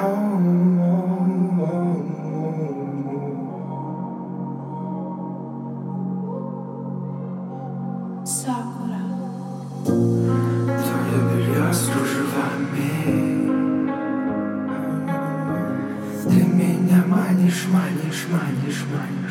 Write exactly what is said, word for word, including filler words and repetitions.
Сакура. Твое белье с кружевами. Ты меня манишь, манишь, манишь, манишь.